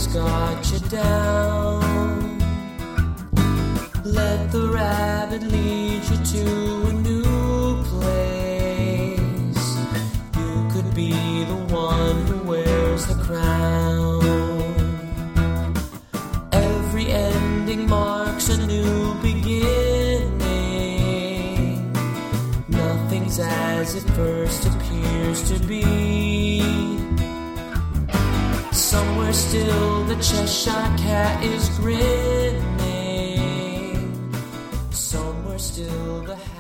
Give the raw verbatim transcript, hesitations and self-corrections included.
always got you down. Let the rabbit lead you to a new place. You could be the one who wears the crown. Every ending marks a new beginning. Nothing's as it first appears to be. Somewhere still the Cheshire Cat is grinning. Somewhere still the